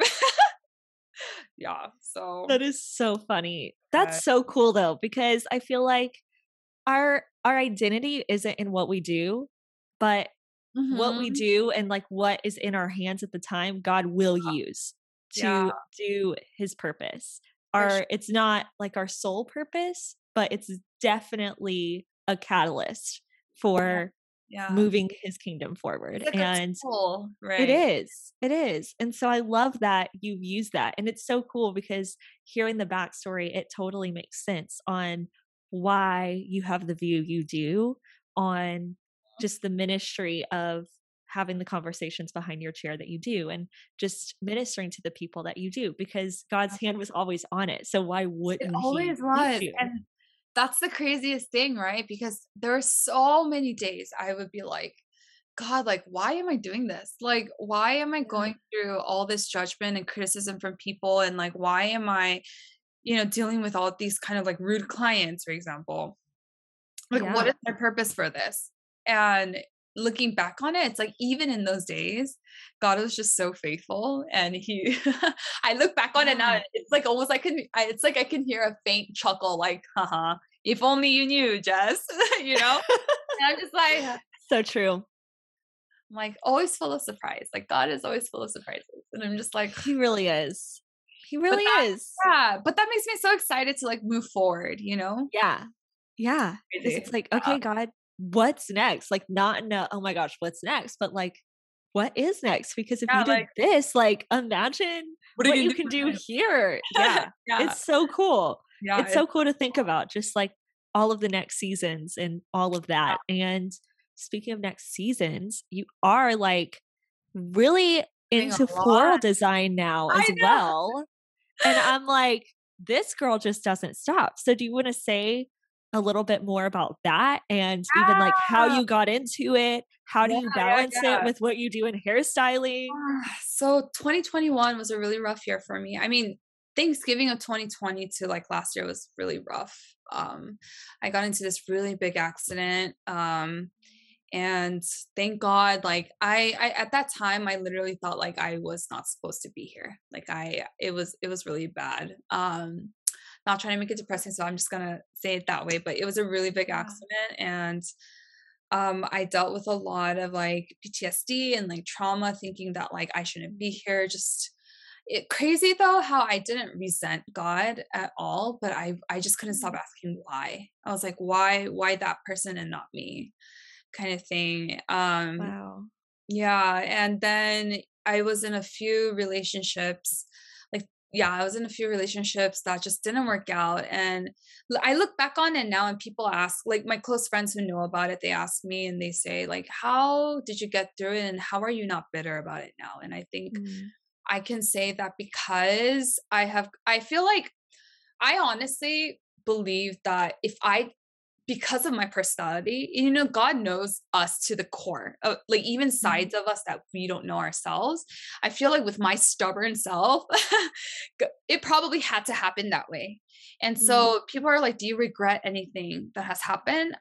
yeah, so That is so funny. uh, That's so cool though, because I feel like our our identity isn't in what we do, but what we mhm, do and like what is in our hands at the time, God will use yeah, to do his purpose. for sure. Our It's not like our sole purpose, but it's definitely a catalyst Yeah, for yeah. moving his kingdom It's forward. like a And tool, it right? is. It is. And so I love that you've used that. And it's so cool because hearing the backstory, it totally makes sense on why you have the view you do on just the ministry of having the conversations behind your chair that you do and just ministering to the people that you do because God's hand was always on it. So why It wouldn't he always use was, you? and that's the craziest thing, right? Because there are so many days I would be like, "God, like, why am I doing this? Like, why am I Yeah. going through all this judgment and criticism from people? And like, why am I, you know, dealing with all these kind of like rude clients, for example? Like, what Yeah. is my purpose for this?" And looking back on it, it's like even in those days, God was just so faithful, and He. I look back on it now, Yeah. and it's like almost I can. I, it's like I can hear a faint chuckle, like, "Haha, if only you knew, Jess," you know. And I'm just like, I'm So true. like always full of surprise. Like God is always full of surprises, and I'm just like, He really is. He but really that, is. yeah, but that makes me so excited to like move forward, you know. Yeah. Yeah, because Crazy. it's like, Yeah. "Okay, God, what's next?" Like, not in a, "Oh my gosh, what's next?" But like, "What is next?" Because if Yeah, you like did this, like, imagine what are what you you gonna can do do? here. Next? Yeah, Yeah, it's so cool. yeah, It's it's so cool to think about just, like, all of the next seasons and all of that, and speaking of next seasons, you are, like, really doing a into lot. floral design now I as know. well. And I'm like, this girl just doesn't stop. So do you wanna say a little bit more about that and even, like, how Yeah. you got into it? How do Yeah, you yeah, balance it yeah. with what you do in hairstyling? Ah, so twenty twenty-one was a really rough year for me. I mean, Thanksgiving of twenty twenty to like last year was really rough. Um, I got into this really big accident. Um, and thank God, like I, I at that time I literally felt like I was not supposed to be here. Like I it was it was really bad. Um, not trying to make it depressing, so I'm just gonna say it that way, but it was a really big Yeah. accident and um I dealt with a lot of like P T S D and like trauma thinking that like I shouldn't be here just it crazy though how I didn't resent God at all but I I just couldn't stop Mm. asking why. I was like why why that person and not me kind of thing. Um Wow. yeah, and then I was in a few relationships like yeah, I was in a few relationships that just didn't work out, and l I look back on it now and people ask, like, my close friends who know about it, they ask me and they say, like, "How did you get through it, and how are you not bitter about it now?" And I think Mm. I can say that because I have I feel like I honestly believe that if I because of my personality, you know, God knows us to the core, uh, like even Mm. sides of us that we don't know ourselves. I feel like with my stubborn self, g- it probably had to happen that way. And Mm. so people are like, "Do you regret anything that has happened?"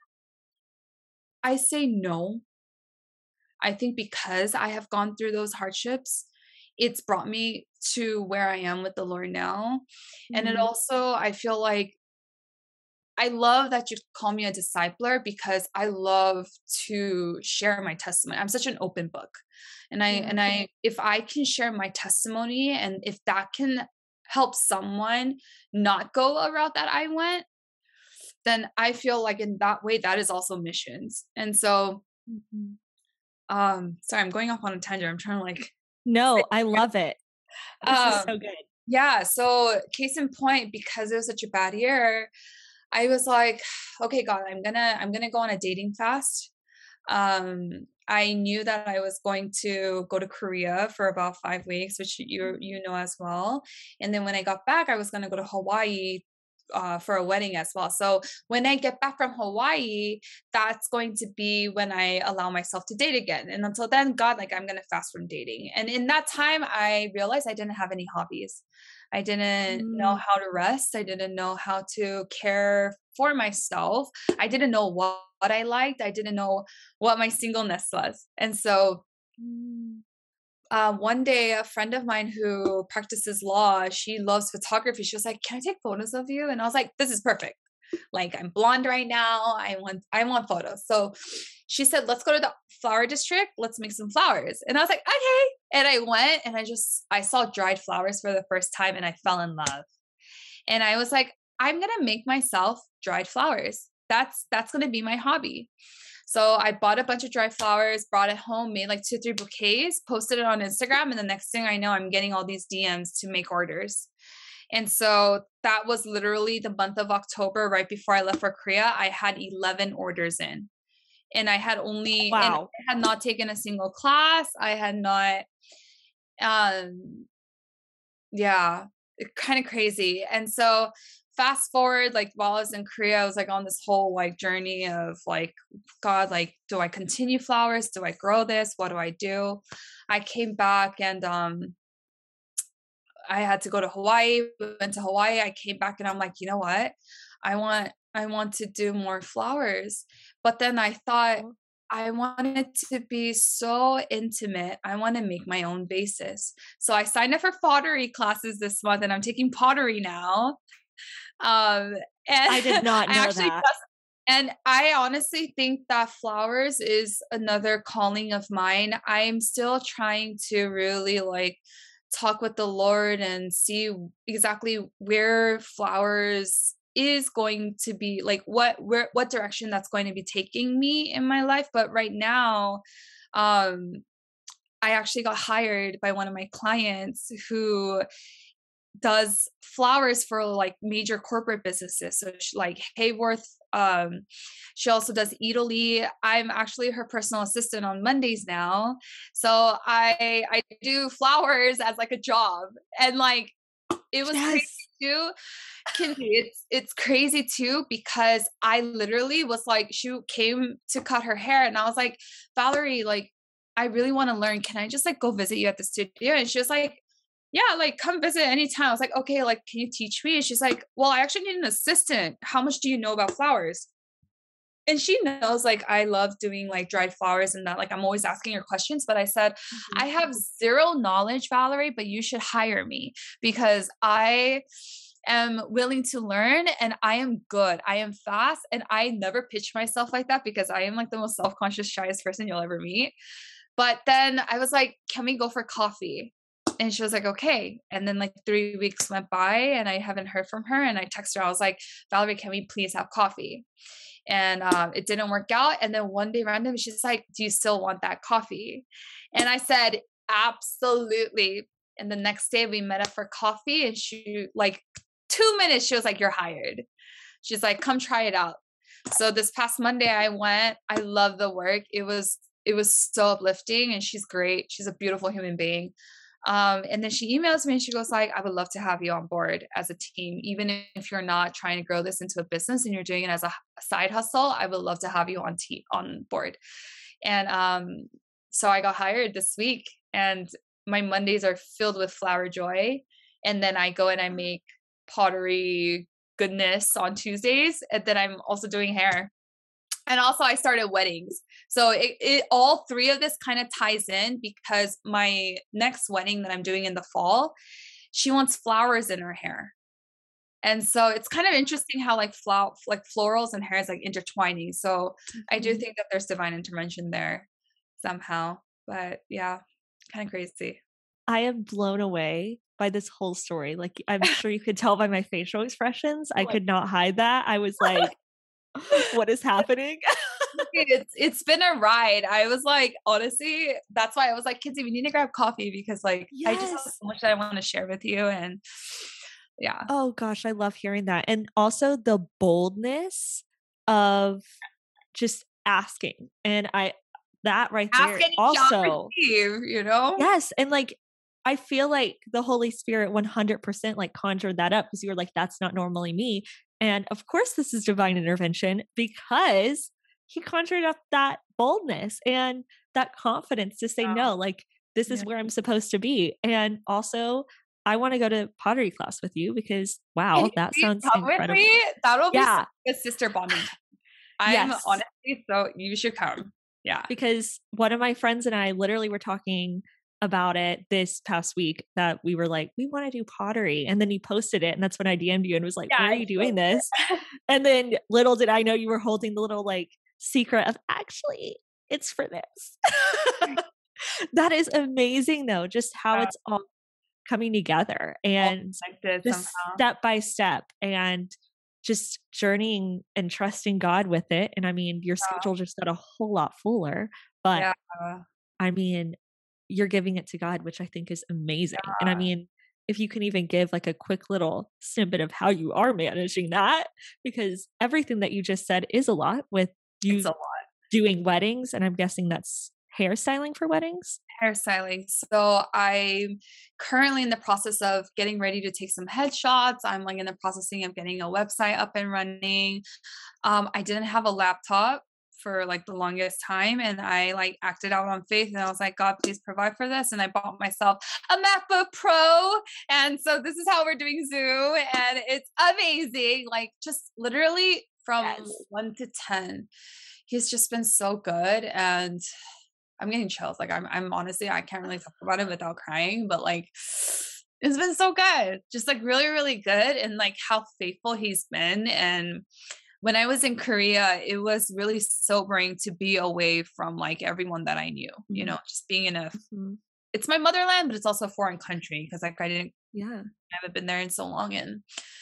I say no. I think because I have gone through those hardships, it's brought me to where I am with the Lord now. And it Mm. also, I feel like I love that you call me a discipler because I love to share my testimony. I'm such an open book. And I Yeah. and I if I can share my testimony and if that can help someone not go a route that I went, then I feel like in that way that is also missions. And so Mhm. um sorry, I'm going off on a tangent. I'm trying to like No, I love it. This is um so good. yeah, so case in point, because it was such a bad year, I was like, okay, God, I'm gonna I'm gonna go on a dating fast. Um, I knew that I was going to go to Korea for about five weeks, which you you know as well. And then when I got back, I was gonna go to Hawaii uh, for a wedding as well. So when I get back from Hawaii, that's going to be when I allow myself to date again. And until then, God, like I'm gonna fast from dating. And in that time, I realized I didn't have any hobbies. I didn't know Mm. how to rest. I didn't know how to care for myself. I didn't know what, what I liked. I didn't know what my singleness was. And so Mm. uh, one day, a friend of mine who practices law, she loves photography. She was like, "Can I take photos of you?" And I was like, "This is perfect. Like I'm blonde right now. I want I want photos." So she said, "Let's go to the flower district. Let's make some flowers." And I was like, "Okay." And I went and I just I saw dried flowers for the first time and I fell in love. And I was like, "I'm going to make myself dried flowers. That's that's going to be my hobby." So I bought a bunch of dried flowers, brought it home, made like two, three bouquets, posted it on Instagram. And the next thing I know, I'm getting all these D Ms to make orders. And so that was literally the month of October, right before I left for Korea. I had eleven orders in. And I had only, and Wow. I had not taken a single class. I had not, um, yeah, kind of crazy. And so fast forward, like while I was in Korea, I was like on this whole like journey of like, God, like, do I continue flowers? Do I grow this? What do I do? I came back and um I had to go to Hawaii, went to Hawaii. I came back and I'm like, you know what? I want I want to do more flowers. But then I thought Oh. I want it to be so intimate. I want to make my own basis. So I signed up for pottery classes this month and I'm taking pottery now. Um and I did not I know actually that. just and I honestly think that flowers is another calling of mine. I'm still trying to really like talk with the Lord and see exactly where flowers is going to be like what where what direction that's going to be taking me in my life. But right now, um I actually got hired by one of my clients who does flowers for like major corporate businesses. So she, like Hayworth, um, she also does Italy. I'm actually her personal assistant on Mondays now. So I I do flowers as like a job. And like it was crazy Yes. too. Kinsey, it's it's crazy too because I literally was like, she came to cut her hair and I was like, Valerie, like I really want to learn. Can I just like go visit you at the studio? And she was like, yeah, like come visit anytime. I was like, okay, like can you teach me? And she's like, well, I actually need an assistant. How much do you know about flowers? And she knows like I love doing like dried flowers and that like I'm always asking her questions. But I said, I Mhm. have zero knowledge, Valerie, but you should hire me because I am willing to learn and I am good. I am fast and I never pitch myself like that because I am like the most self-conscious, shyest person you'll ever meet. But then I was like, can we go for coffee? And she was like, okay. And then like three weeks went by and I haven't heard from her. And I texted her, I was like, Valerie, can we please have coffee? And um, it didn't work out. And then one day randomly, she's like, do you still want that coffee? And I said, absolutely. And the next day we met up for coffee, and she like two minutes, she was like, "You're hired." She's like, "Come try it out." So this past Monday I went. I love the work. It was it was so uplifting, and she's great. She's a beautiful human being. Um, and then she emails me and she goes like, "I would love to have you on board as a team. Even if you're not trying to grow this into a business and you're doing it as a, a side hustle, I would love to have you on te- on board." And um, so I got hired this week, and my Mondays are filled with flower joy. And then I go and I make pottery goodness on Tuesdays. And then I'm also doing hair. And also I started weddings. So it, it all three of this kind of ties in, because my next wedding that I'm doing in the fall, she wants flowers in her hair. And so it's kind of interesting how like flower, like florals and hair is like intertwining. So I do Mhm. think that there's divine intervention there somehow. But yeah, kind of crazy. I am blown away by this whole story. Like, I'm sure you could tell by my facial expressions. I Like, could not hide that. I was like, "What is happening?" it's it's been a ride. I was like, honestly, that's why I was like, "Kinsey, we need to grab coffee because like I just have Yes. so much that I want to share with you." And yeah, Oh gosh, I love hearing that. And also the boldness of just asking. And I that right ask there and you shall also. receive. You know? Yes, and like I feel like the Holy Spirit one hundred percent like conjured that up because you were like, "That's not normally me." And of course this is divine intervention because he conjured up that boldness and that confidence to say, Yeah. "No, like this is Yeah. where I'm supposed to be." And also I want to go to pottery class with you because Can wow, you that please sounds come with me? incredible. That'll be such Yeah, a sister bonding time. I'm yes. honestly so you should come. Yeah. Because one of my friends and I literally were talking about it this past week that we were like, "We wanna do pottery," and then you posted it, and that's when I D M'd you and was like, Yeah, "Where are I you feel doing this?" And then little did I know you were holding the little, like, secret of, "Actually, it's for this." That is amazing, though, just how uh, it's all coming together all and connected just somehow. step by step and just journeying and trusting God with it, and I mean, your Yeah. schedule just got a whole lot fuller, but Yeah. I mean, you're giving it to God, which I think is amazing. And I Yeah. mean, if you can even give like a quick little snippet of how you are managing that, because everything that you just said is a lot with It's a you lot. doing weddings. And I'm guessing that's hairstyling for weddings. Hairstyling. So I'm currently in the process of getting ready to take some headshots. I'm like in the processing of getting a website up and running. Um, I didn't have a laptop for like the longest time, and I like acted out on faith, and I was like, "God, please provide for this." And I bought myself a MacBook Pro, and so this is how we're doing Zoom, and it's amazing. Like just literally from Yes. one to ten, he's just been so good, and I'm getting chills. Like I'm I'm honestly I can't really talk about it without crying, but like it's been so good. Just like really, really good, and like how faithful he's been. And when I was in Korea, it was really sobering to be away from like everyone that I knew, you know, just being in a Mhm. it's my motherland, but it's also a foreign country because like I didn't Yeah. I haven't been there in so long. And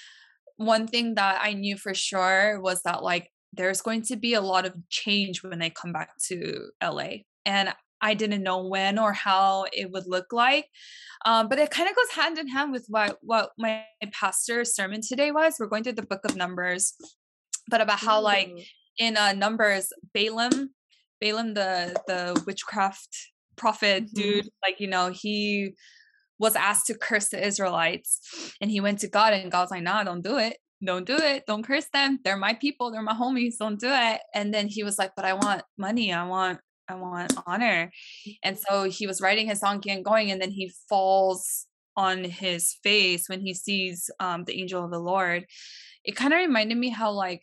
one thing that I knew for sure was that like there's going to be a lot of change when I come back to L A. And I didn't know when or how it would look like. Um, but it kind of goes hand in hand with what what my pastor's sermon today was. We're going through the book of Numbers, but about how like Ooh. in uh Numbers, Balaam, Balaam the the witchcraft prophet Mhm. dude, like you know, he was asked to curse the Israelites. And he went to God, and God's like, "Nah, don't do it. Don't do it. Don't curse them. They're my people. They're my homies. Don't do it." And then he was like, "But I want money. I want, I want honor." And so he was riding his donkey and going, and then he falls on his face when he sees um, the angel of the Lord. It kind of reminded me how like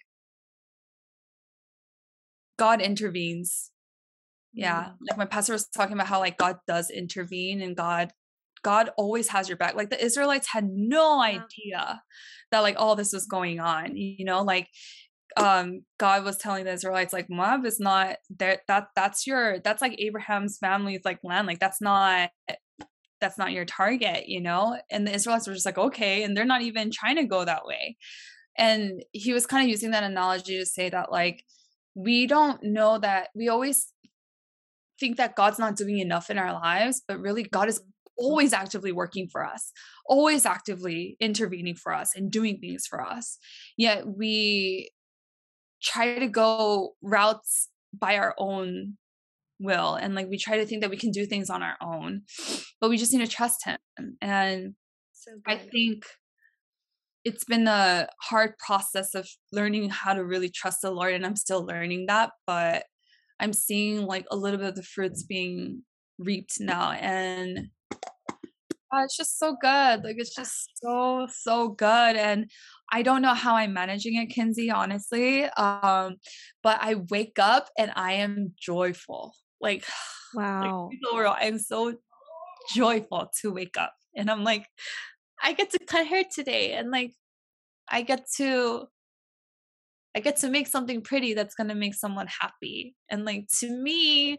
God intervenes. Yeah, Mm. like my pastor was talking about how like God does intervene, and God God always has your back. Like the Israelites had no Yeah. idea that like all this was going on. You know, like um God was telling the Israelites like Moab is not that that that's your that's like Abraham's family's like land. Like that's not that's not your target, you know? And the Israelites were just like, okay, and they're not even trying to go that way. And he was kind of using that analogy to say that like we don't know that we always think that God's not doing enough in our lives, but really God is Mhm. always actively working for us, always actively intervening for us and doing things for us. Yet we try to go routes by our own will, and like we try to think that we can do things on our own, but we just need to trust him. And So I good. think it's been a hard process of learning how to really trust the Lord, and I'm still learning that, but I'm seeing like a little bit of the fruits being reaped now, and uh, it's just so good. Like it's just so so good, and I don't know how I'm managing it, Kinsey, honestly. Um, but I wake up and I am joyful. Like, like Wow. overall, I'm so joyful to wake up, and I'm like, I get to cut hair today, and like I get to I get to make something pretty that's gonna make someone happy. And like to me,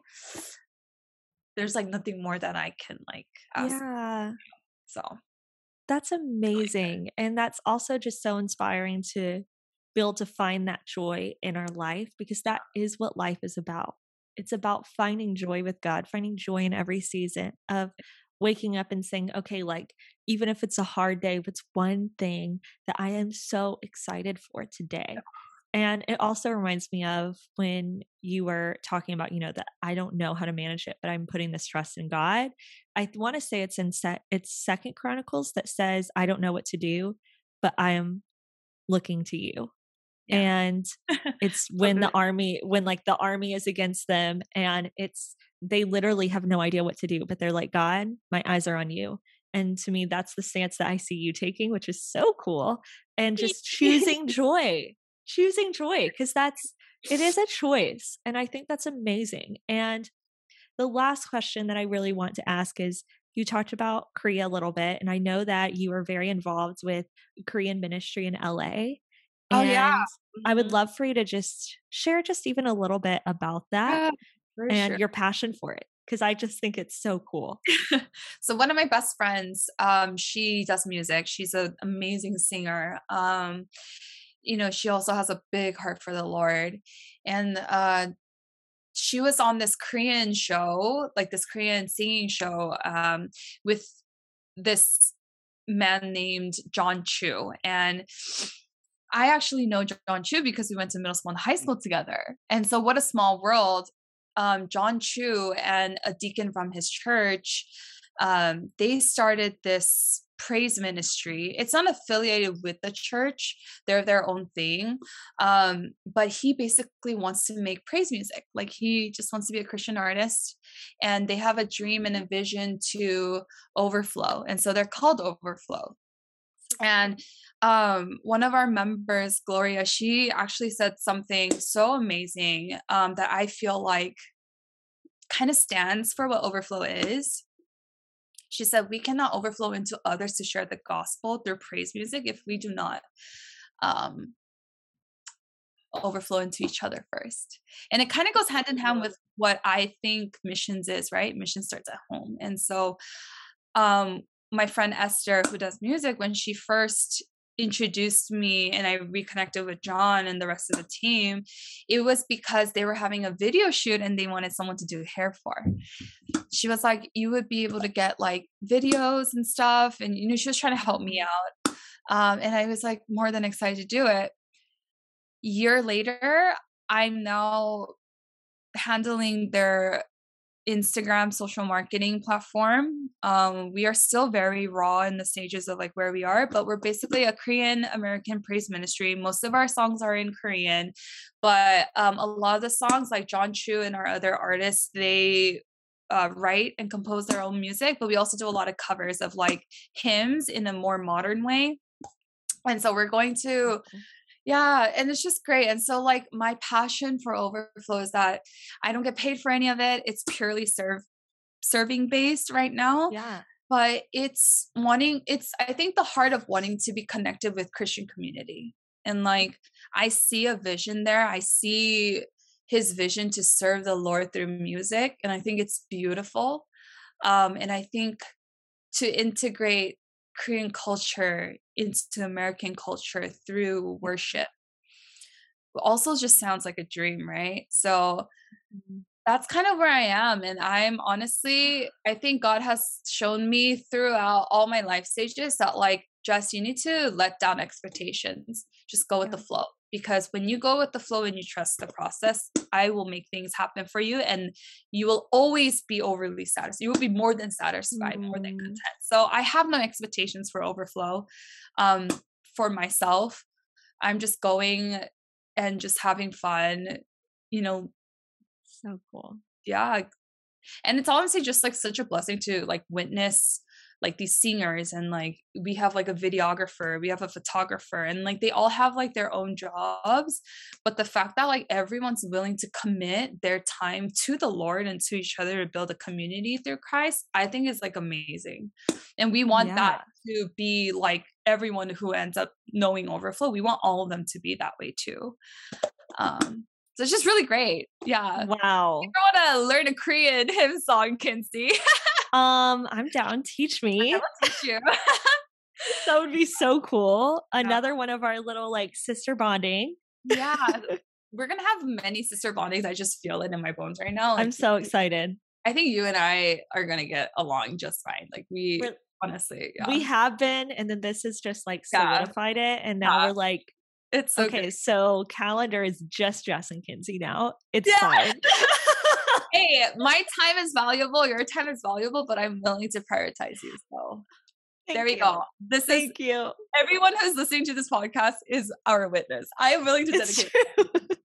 there's like nothing more that I can like ask. Yeah. So That's amazing, and that's also just so inspiring to be able to find that joy in our life because that is what life is about. It's about finding joy with God, finding joy in every season of waking up and saying, "Okay, like, even if it's a hard day, what's one thing that I am so excited for today?" And it also reminds me of when you were talking about, you know, that I don't know how to manage it, but I'm putting this trust in God. I want to say it's in set it's Second Chronicles that says, "I don't know what to do, but I am looking to you." yeah. And it's So when the good. army when like the army is against them and it's they literally have no idea what to do, but they're like, "God, my eyes are on you." And to me, that's the stance that I see you taking, which is so cool. And just choosing joy, choosing joy, because that's it is a choice. And I think that's amazing. And the last question that I really want to ask is you talked about Korea a little bit, and I know that you are very involved with Korean ministry in L A. Oh yeah. And I would Mhm. love for you to just share just even a little bit about that Yeah, for and sure. your passion for it, because I just think it's so cool. So one of my best friends, um, she does music. She's an amazing singer. Um, you know, she also has a big heart for the Lord. And uh she was on this Korean show, like this Korean singing show, um, with this man named John Chu. And I actually know John Chu because we went to middle school and high school together. And so, what a small world. Um, John Chu and a deacon from his church, um, they started this praise ministry. It's not affiliated with the church, they're their own thing. Um, but he basically wants to make praise music. Like, he just wants to be a Christian artist. And they have a dream and a vision to overflow. And so, they're called Overflow. And um, one of our members, Gloria, she actually said something so amazing, um, that I feel like kind of stands for what overflow is. She said, "We cannot overflow into others to share the gospel through praise music if we do not um, overflow into each other first." And it kind of goes hand in hand with what I think missions is, right? Mission starts at home. And so um, my friend Esther, who does music, when she first introduced me and I reconnected with John and the rest of the team, it was because they were having a video shoot and they wanted someone to do hair for. She was like, "You would be able to get like videos and stuff." And, you know, she was trying to help me out. Um, and I was like more than excited to do it. Year later, I'm now handling their Instagram social marketing platform. Um, we are still very raw in the stages of like where we are, but we're basically a Korean American praise ministry. Most of our songs are in Korean, but um, a lot of the songs, like John Chu and our other artists, they uh, write and compose their own music, but we also do a lot of covers of like hymns in a more modern way. And so we're going to yeah, and it's just great. And so like my passion for Overflow is that I don't get paid for any of it. It's purely serve serving based right now, Yeah. but it's wanting it's I think the heart of wanting to be connected with Christian community. And like I see a vision there. I see his vision to serve the Lord through music, and I think it's beautiful. Um and I think to integrate Korean culture into American culture through worship also just sounds like a dream, right? So that's kind of where I am. And I'm honestly, I think God has shown me throughout all my life stages that, like, Jess, you need to let down expectations. Just go with Yeah. the flow. Because when you go with the flow and you trust the process, I will make things happen for you. And you will always be overly satisfied. You will be more than satisfied, more than Mm. content. So I have no expectations for overflow um, for myself. I'm just going and just having fun, you know, So cool. yeah. And it's honestly just like such a blessing to like witness like these singers, and like we have like a videographer, we have a photographer, and like they all have like their own jobs, but the fact that like everyone's willing to commit their time to the Lord and to each other to build a community through Christ, I think is like amazing. And we want that Yeah. to be like everyone who ends up knowing Overflow, we want all of them to be that way too. um so it's just really great. Yeah. Wow. I want to learn a Korean hymn song, Kinsey. Um, I'm down. Teach I me. will teach you. That would be so cool. Yeah. Another one of our little like sister bonding. Yeah. We're gonna have many sister bondings. I just feel it in my bones right now. Like, I'm so excited. I think you and I are gonna get along just fine. Like we We're, honestly, yeah. we have been, and then this has just like Yeah. solidified it. And now Yeah. we're like, It's so okay, good. so calendar is just Jess and Kinsey now. It's Yeah. fine. Hey, my time is valuable, your time is valuable, but I'm willing to prioritize you. So Thank there we you. go. This Thank is you. everyone who's listening to this podcast is our witness. I am willing to It's dedicate. true.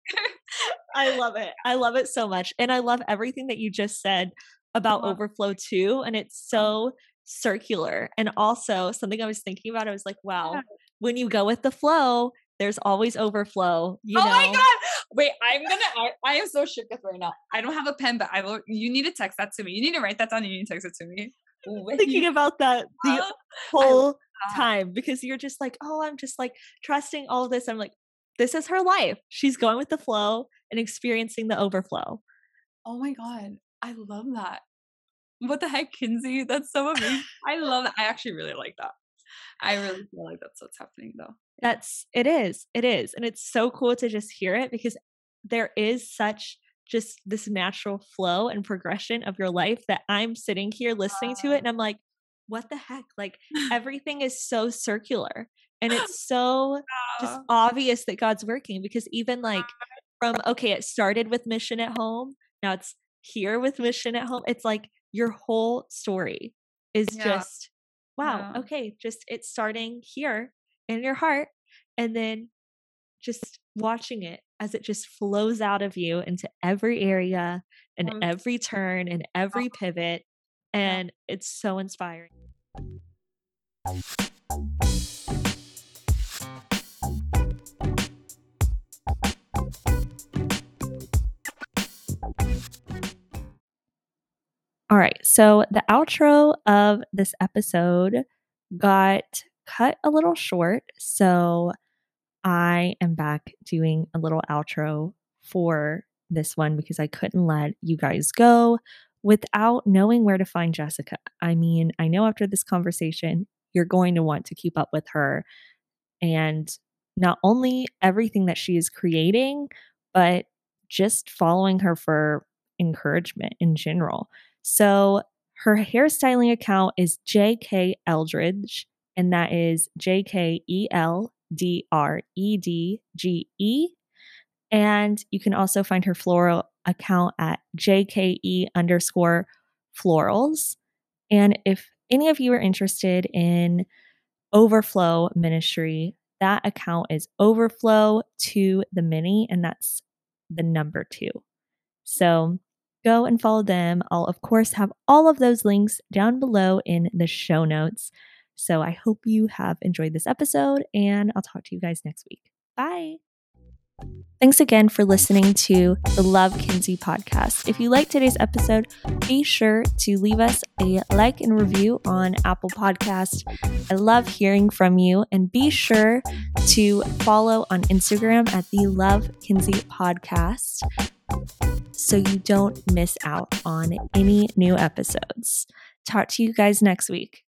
I love it. I love it so much. And I love everything that you just said about Uh-huh. Overflow too. And it's so circular. And also something I was thinking about, I was like, wow, Yeah. when you go with the flow, there's always overflow. You Oh know? my god! Wait, I'm gonna. I, I am so shook with right now. I don't have a pen, but I will. You need to text that to me. You need to write that down. And you need to text it to me. When Thinking you, about that the I whole love that. time, because you're just like, oh, I'm just like trusting all this. I'm like, this is her life. She's going with the flow and experiencing the overflow. Oh my god, I love that. What the heck, Kinsey? That's so amazing. I love that. I actually really like that. I really feel like that's what's happening though. That's it is. It is. And it's so cool to just hear it, because there is such just this natural flow and progression of your life that I'm sitting here listening to it and I'm like, what the heck? Like everything is so circular. And it's so just Yeah. obvious that God's working, because even like from, okay, it started with Mission at Home. Now it's here with Mission at Home. It's like your whole story is Yeah. just, wow, Yeah. okay, just it's starting here in your heart, and then just watching it as it just flows out of you into every area and Um, every turn and every pivot. yeah. And it's so inspiring. All right. So the outro of this episode got cut a little short. So I am back doing a little outro for this one, because I couldn't let you guys go without knowing where to find Jessica. I mean, I know after this conversation, you're going to want to keep up with her and not only everything that she is creating, but just following her for encouragement in general. So her hairstyling account is J K Eldridge, and that is J K E L D R E D G E. And you can also find her floral account at J K E underscore florals. And if any of you are interested in Overflow Ministry, that account is Overflow to the Mini, and that's the number two. So go and follow them. I'll, of course, have all of those links down below in the show notes. So I hope you have enjoyed this episode, and I'll talk to you guys next week. Bye. Thanks again for listening to the Love Kinsey podcast. If you liked today's episode, be sure to leave us a like and review on Apple Podcast. I love hearing from you, and be sure to follow on Instagram at the Love Kinsey podcast so you don't miss out on any new episodes. Talk to you guys next week.